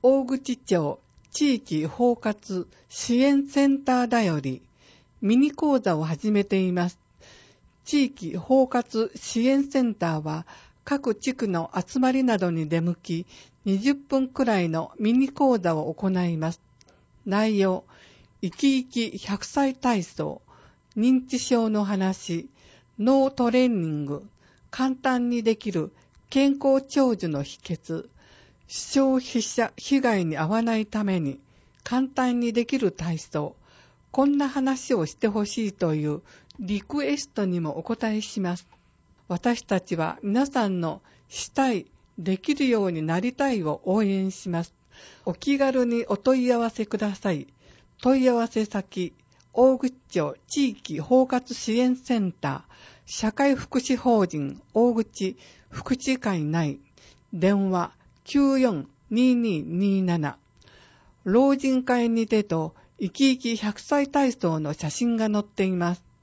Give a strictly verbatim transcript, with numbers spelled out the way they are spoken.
大口町地域包括支援センターだよりミニ講座を始めています。地域包括支援センターは各地区の集まりなどに出向きにじゅっぷんくらいのミニ講座を行います。内容、生き生きひゃくさい体操、認知症の話、脳トレーニング、簡単にできる健康長寿の秘訣、消費者被害に遭わないために簡単にできる体操、こんな話をしてほしいというリクエストにもお答えします。私たちは皆さんのしたい、できるようになりたいを応援します。お気軽にお問い合わせください。問い合わせ先、大口町地域包括支援センター、社会福祉法人大口福祉会内、電話きゅうよんににになな。老人会にてと生き生きひゃくさい体操の写真が載っています。